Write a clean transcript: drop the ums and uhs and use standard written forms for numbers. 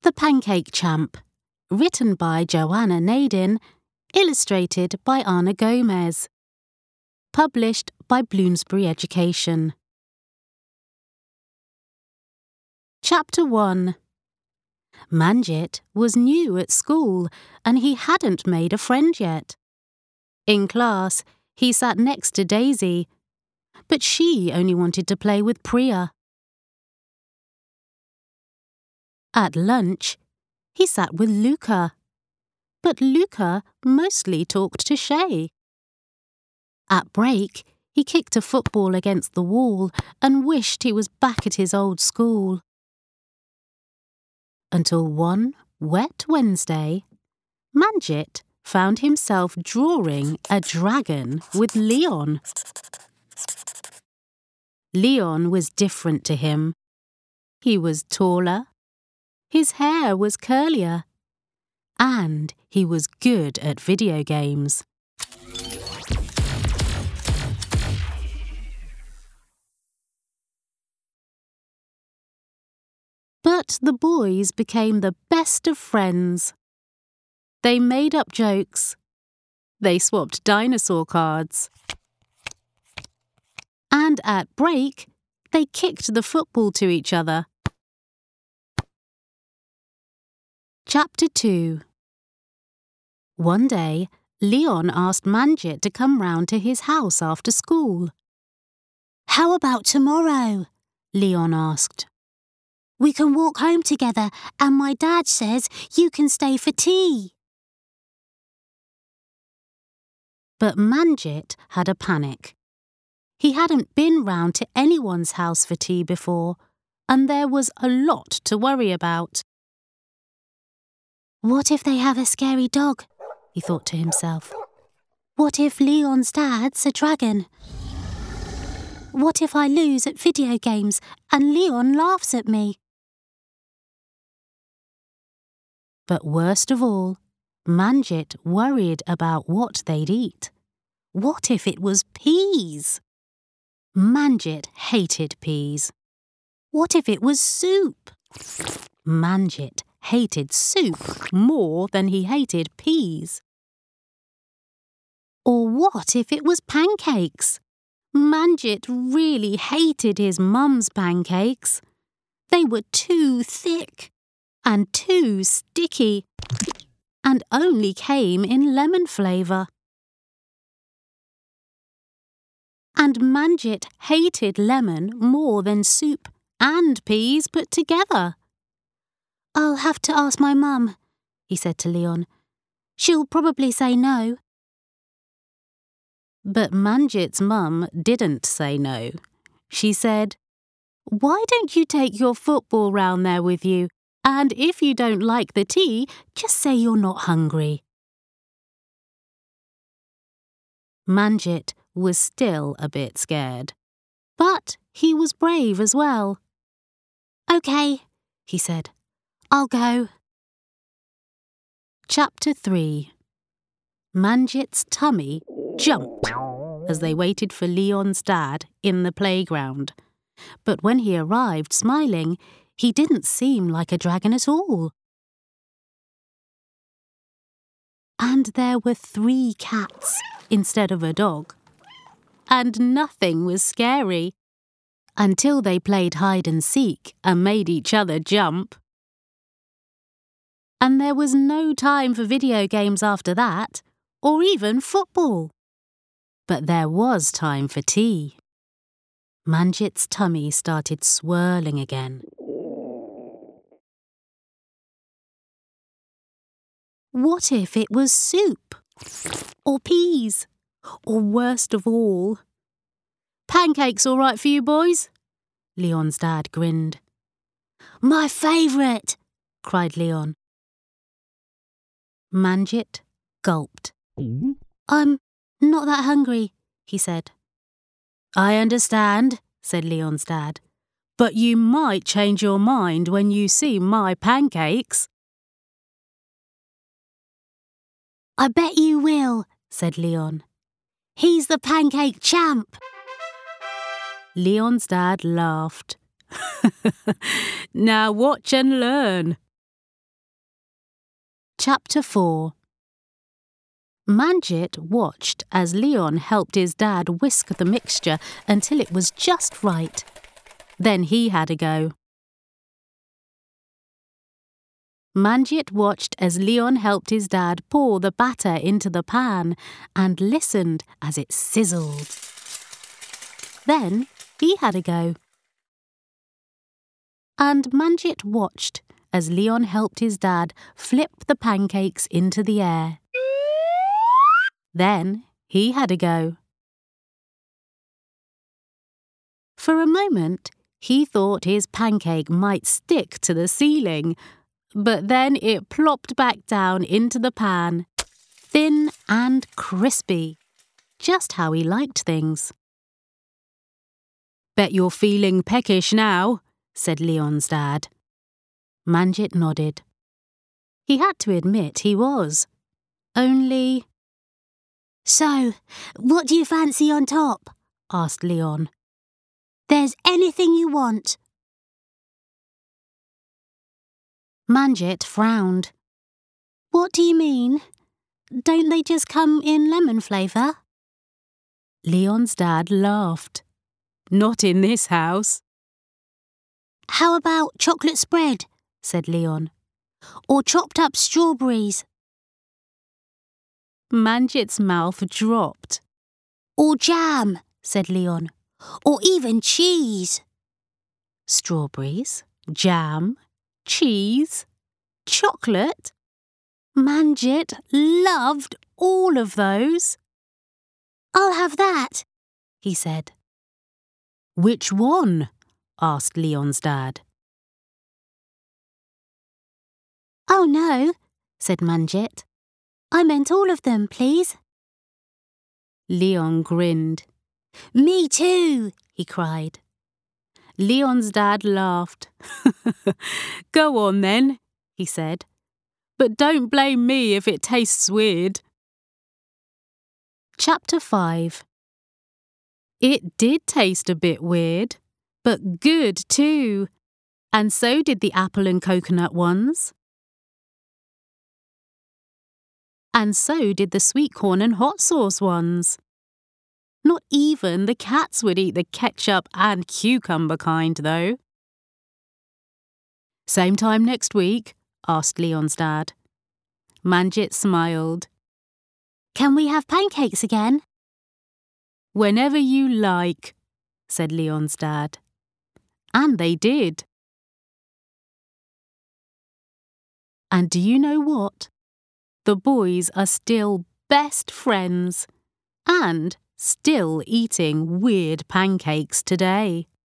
The Pancake Champ, written by Joanna Nadin, illustrated by Ana Gomez. Published by Bloomsbury Education. Chapter 1. Manjit was new at school and he hadn't made a friend yet. In class, he sat next to Daisy, but she only wanted to play with Priya. At lunch, he sat with Luca, but Luca mostly talked to Shay. At break, he kicked a football against the wall and wished he was back at his old school. Until one wet Wednesday, Manjit found himself drawing a dragon with Leon. Leon was different to him. He was taller, his hair was curlier, and he was good at video games. But the boys became the best of friends. They made up jokes. They swapped dinosaur cards. And at break, they kicked the football to each other. Chapter 2. One day, Leon asked Manjit to come round to his house after school. "How about tomorrow?" Leon asked. "We can walk home together and my dad says you can stay for tea." But Manjit had a panic. He hadn't been round to anyone's house for tea before, and there was a lot to worry about. "What if they have a scary dog?" he thought to himself. "What if Leon's dad's a dragon? What if I lose at video games and Leon laughs at me?" But worst of all, Manjit worried about what they'd eat. What if it was peas? Manjit hated peas. What if it was soup? Manjit hated soup more than he hated peas. Or what if it was pancakes? Manjit really hated his mum's pancakes. They were too thick and too sticky, and only came in lemon flavour. And Manjit hated lemon more than soup and peas put together. "I'll have to ask my mum," he said to Leon. "She'll probably say no." But Manjit's mum didn't say no. She said, "Why don't you take your football round there with you? And if you don't like the tea, just say you're not hungry." Manjit was still a bit scared, but he was brave as well. "Okay," he said. "I'll go." Chapter 3. Manjit's tummy jumped as they waited for Leon's dad in the playground. But when he arrived smiling, he didn't seem like a dragon at all. And there were 3 cats instead of a dog. And nothing was scary until they played hide and seek and made each other jump. And there was no time for video games after that, or even football. But there was time for tea. Manjit's tummy started swirling again. What if it was soup? Or peas? Or worst of all, pancakes all right for you boys? Leon's dad grinned. "My favourite!" cried Leon. Manjit gulped. "I'm not that hungry," he said. "I understand," said Leon's dad, "but you might change your mind when you see my pancakes." "I bet you will," said Leon. "He's the pancake champ." Leon's dad laughed. "Now watch and learn." Chapter 4. Manjit watched as Leon helped his dad whisk the mixture until it was just right. Then he had a go. Manjit watched as Leon helped his dad pour the batter into the pan and listened as it sizzled. Then he had a go. And Manjit watched as Leon helped his dad flip the pancakes into the air. Then he had a go. For a moment, he thought his pancake might stick to the ceiling, but then it plopped back down into the pan, thin and crispy, just how he liked things. "Bet you're feeling peckish now," said Leon's dad. Manjit nodded. He had to admit he was. Only... "So, what do you fancy on top?" asked Leon. "There's anything you want." Manjit frowned. "What do you mean? Don't they just come in lemon flavour?" Leon's dad laughed. "Not in this house." "How about chocolate spread?" said Leon. "Or chopped up strawberries?" Manjit's mouth dropped. "Or jam," said Leon. "Or even cheese." Strawberries, jam, cheese, chocolate. Manjit loved all of those. "I'll have that," he said. "Which one?" asked Leon's dad. "Oh no," said Manjit. "I meant all of them, please." Leon grinned. "Me too," he cried. Leon's dad laughed. "Go on then," he said. "But don't blame me if it tastes weird." Chapter 5. It did taste a bit weird, but good too. And so did the apple and coconut ones. And so did the sweet corn and hot sauce ones. Not even the cats would eat the ketchup and cucumber kind, though. "Same time next week?" asked Leon's dad. Manjit smiled. "Can we have pancakes again?" "Whenever you like," said Leon's dad. And they did. And do you know what? The boys are still best friends and still eating weird pancakes today.